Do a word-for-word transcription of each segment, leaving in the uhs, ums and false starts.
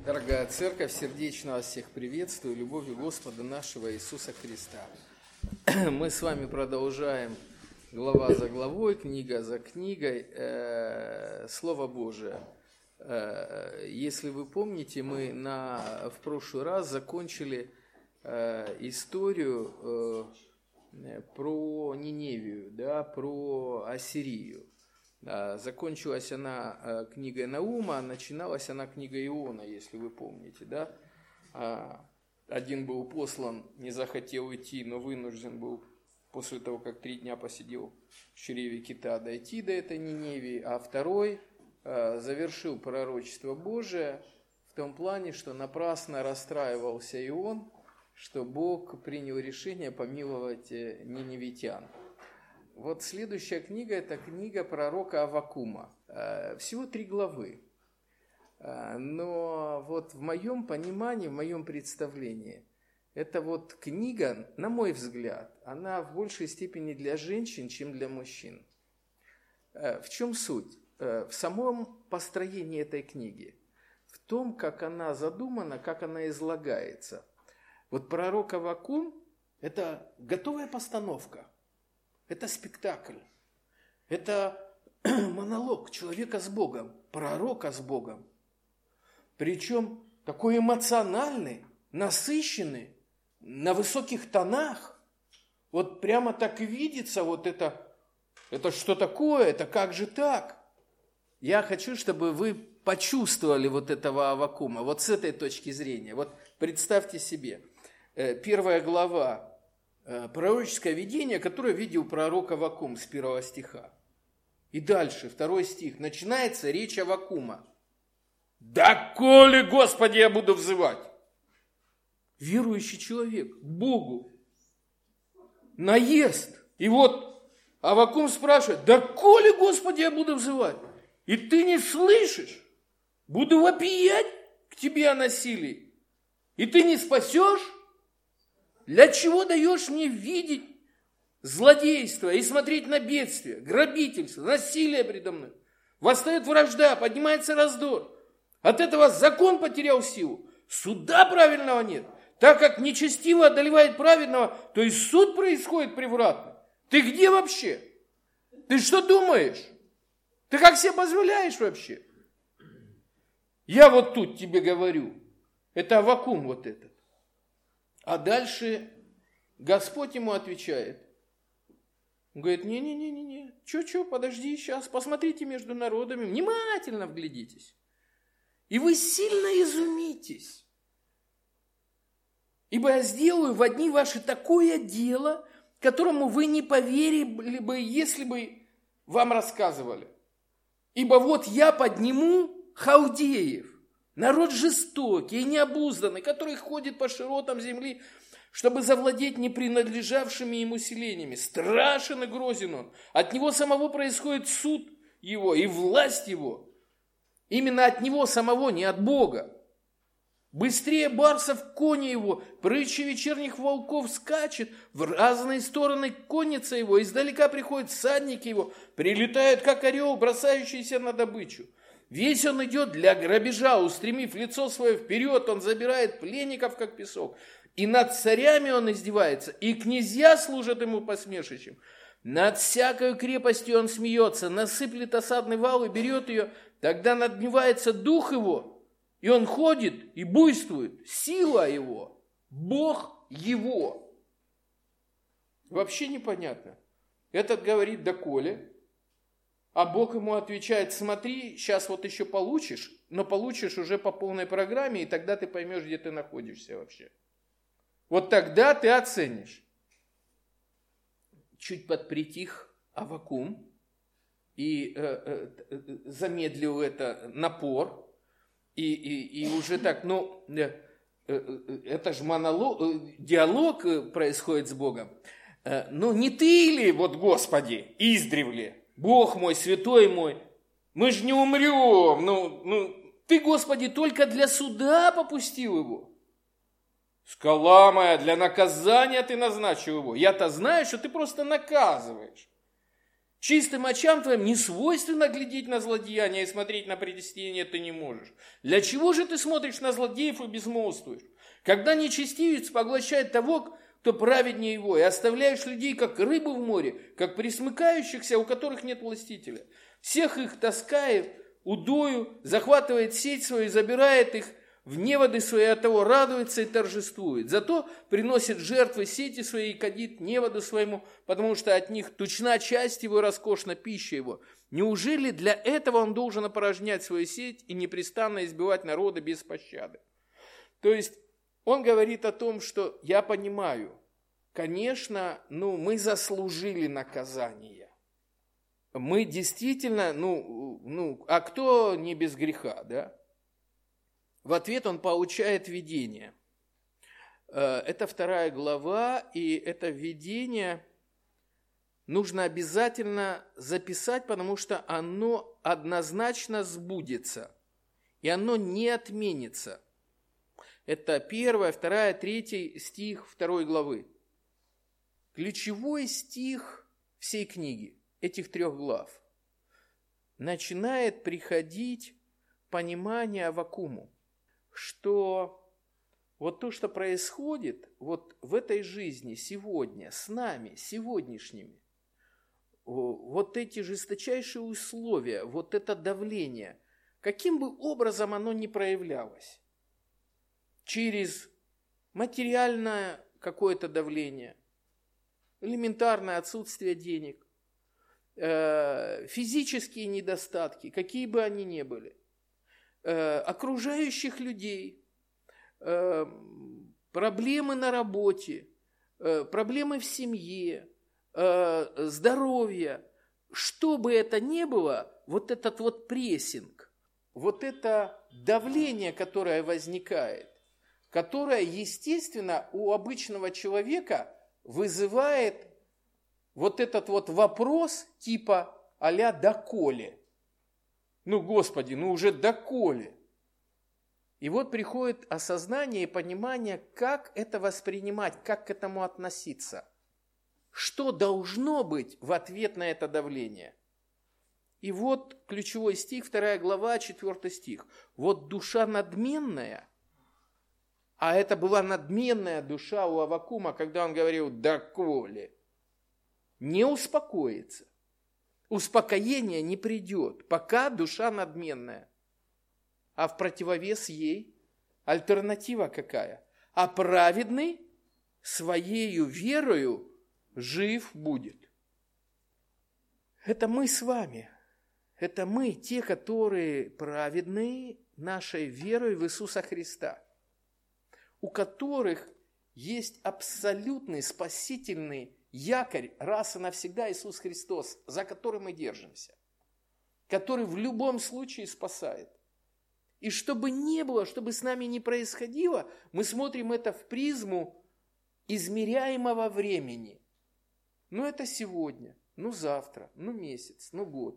Дорогая Церковь, сердечно вас всех приветствую, любовью Господа нашего Иисуса Христа. Мы с вами продолжаем глава за главой, книга за книгой, э, Слово Божие. Э, если вы помните, мы на, в прошлый раз закончили э, историю э, про Ниневию, да, про Ассирию. Закончилась она книгой Наума, начиналась она книгой Иона, если вы помните, да. Один был послан, не захотел идти, но вынужден был после того, как три дня посидел в чреве кита, дойти до этой Ниневии, а второй завершил пророчество Божие в том плане, что напрасно расстраивался Ион, что Бог принял решение помиловать ниневитян. Вот следующая книга – это книга пророка Аввакума. Всего три главы. Но вот в моем понимании, в моем представлении, эта вот книга, на мой взгляд, она в большей степени для женщин, чем для мужчин. В чем суть? В самом построении этой книги. В том, как она задумана, как она излагается. Вот пророк Аввакум – это готовая постановка. Это спектакль, это монолог человека с Богом, пророка с Богом. Причем такой эмоциональный, насыщенный, на высоких тонах. Вот прямо так и видится вот это, это что такое, это как же так? Я хочу, чтобы вы почувствовали вот этого Аввакума, вот с этой точки зрения. Вот представьте себе, первая глава. Пророческое видение, которое видел пророк Аввакум с первого стиха. И дальше, второй стих, начинается речь Аввакума. «Доколе, Господи, я буду взывать?» Верующий человек, Богу, наезд. И вот Аввакум спрашивает, «Доколе, Господи, я буду взывать?» И ты не слышишь? Буду вопиять к тебе о насилии. И ты не спасешь? Для чего даешь мне видеть злодейство и смотреть на бедствие, грабительство, насилие предо мной? Восстает вражда, поднимается раздор. От этого закон потерял силу. Суда правильного нет. Так как нечестиво одолевает праведного, то и суд происходит превратно. Ты где вообще? Ты что думаешь? Ты как себе позволяешь вообще? Я вот тут тебе говорю. Это Аввакум вот этот. А дальше Господь ему отвечает. Он говорит, не-не-не-не, че-че, подожди сейчас, посмотрите между народами, внимательно вглядитесь. И вы сильно изумитесь. Ибо я сделаю в одни ваши такое дело, которому вы не поверили бы, если бы вам рассказывали. Ибо вот я подниму халдеев. Народ жестокий и необузданный, который ходит по широтам земли, чтобы завладеть непринадлежавшими ему селениями. Страшен и грозен он. От него самого происходит суд его и власть его. Именно от него самого, не от Бога. Быстрее барсов кони его, прытче вечерних волков скачет, в разные стороны конница его, издалека приходят всадники его, прилетают, как орел, бросающийся на добычу. Весь он идет для грабежа, устремив лицо свое вперед, он забирает пленников, как песок. И над царями он издевается, и князья служат ему посмешищем. Над всякой крепостью он смеется, насыплет осадный вал и берет ее, тогда надмевается дух его, и он ходит и буйствует, сила его, Бог его. Вообще непонятно. Этот говорит, доколе. А Бог ему отвечает, смотри, сейчас вот еще получишь, но получишь уже по полной программе, и тогда ты поймешь, где ты находишься вообще. Вот тогда ты оценишь. Чуть подпритих Аввакум и э, э, замедлил это напор, и, и, и уже так, ну, э, э, это же монолог, э, диалог происходит с Богом. Э, ну, не ты ли, вот, Господи, издревле? Бог мой, святой мой, мы же не умрем. Ну, ну, ты, Господи, только для суда попустил его. Скала моя, для наказания ты назначил его. Я-то знаю, что ты просто наказываешь. Чистым очам твоим не свойственно глядеть на злодеяния и смотреть на предестение ты не можешь. Для чего же ты смотришь на злодеев и безмолвствуешь? Когда нечестивец поглощает того, кто праведнее его, и оставляешь людей, как рыбы в море, как присмыкающихся, у которых нет властителя. Всех их таскает удою, захватывает сеть свою и забирает их в неводы свои, от того радуется и торжествует. Зато приносит жертвы сети свои и кадит неводу своему, потому что от них тучна часть его, роскошна пища его. Неужели для этого он должен опорожнять свою сеть и непрестанно избивать народа без пощады? То есть он говорит о том, что я понимаю, конечно, ну, мы заслужили наказание. Мы действительно, ну, ну, а кто не без греха, да? В ответ он получает видение. Это вторая глава, и это видение нужно обязательно записать, потому что оно однозначно сбудется, и оно не отменится. Это первая, вторая, третий стих второй главы. Ключевой стих всей книги, этих трех глав, начинает приходить понимание Аввакуму, что вот то, что происходит вот в этой жизни сегодня, с нами, сегодняшними, вот эти жесточайшие условия, вот это давление, каким бы образом оно ни проявлялось, через материальное какое-то давление, элементарное отсутствие денег, физические недостатки, какие бы они ни были, окружающих людей, проблемы на работе, проблемы в семье, здоровье, что бы это ни было, вот этот вот прессинг, вот это давление, которое возникает, которое, естественно, у обычного человека вызывает вот этот вот вопрос типа а-ля «доколе?». Ну, Господи, ну уже доколе? И вот приходит осознание и понимание, как это воспринимать, как к этому относиться. Что должно быть в ответ на это давление? И вот ключевой стих, вторая глава, четвертый стих. Вот душа надменная, а это была надменная душа у Аввакума, когда он говорил «доколе?», не успокоится. Успокоение не придет, пока душа надменная. А в противовес ей альтернатива какая? А праведный своею верою жив будет. Это мы с вами. Это мы, те, которые праведные нашей верой в Иисуса Христа, у которых есть абсолютный спасительный якорь раз и навсегда Иисус Христос, за которым мы держимся, который в любом случае спасает. И чтобы не было, чтобы с нами не происходило, мы смотрим это в призму измеряемого времени. Ну это сегодня, ну завтра, ну месяц, ну год,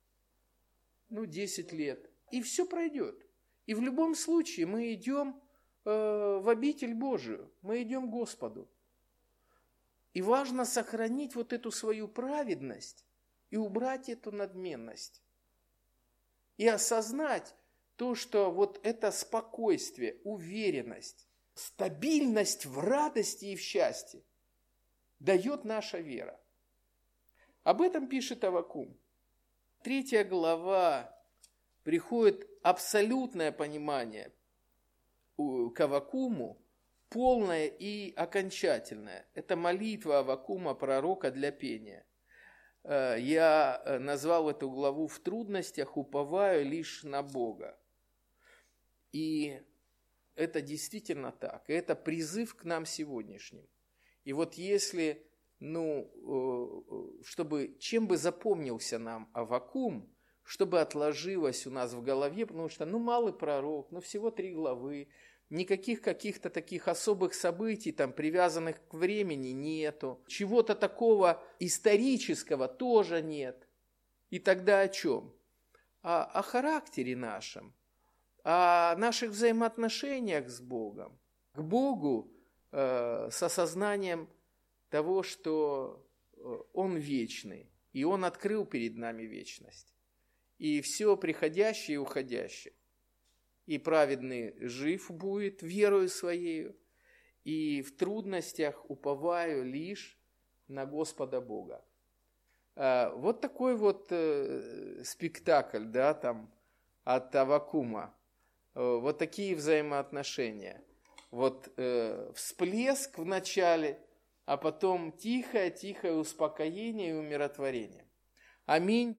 ну десять лет. И все пройдет. И в любом случае мы идем э, в обитель Божию, мы идем к Господу. И важно сохранить вот эту свою праведность и убрать эту надменность. И осознать то, что вот это спокойствие, уверенность, стабильность в радости и в счастье дает наша вера. Об этом пишет Аввакум. Третья глава приходит абсолютное понимание к Аввакуму, полное и окончательное. Это молитва Аввакума, пророка, для пения. Я назвал эту главу «В трудностях уповаю лишь на Бога». И это действительно так. И это призыв к нам сегодняшним. И вот если, ну, чтобы, чем бы запомнился нам Аввакум, чтобы отложилось у нас в голове, потому что, ну, малый пророк, ну, всего три главы, никаких каких-то таких особых событий, там, привязанных к времени, нету. Чего-то такого исторического тоже нет. И тогда о чем? О, о характере нашем, о наших взаимоотношениях с Богом. К Богу э, с осознанием того, что Он вечный, И Он открыл перед нами вечность. И все приходящее и уходящее. И праведный жив будет верою своею, и в трудностях уповаю лишь на Господа Бога. Вот такой вот спектакль, да, там, от Аввакума. Вот такие взаимоотношения. Вот всплеск в начале, а потом тихое-тихое успокоение и умиротворение. Аминь.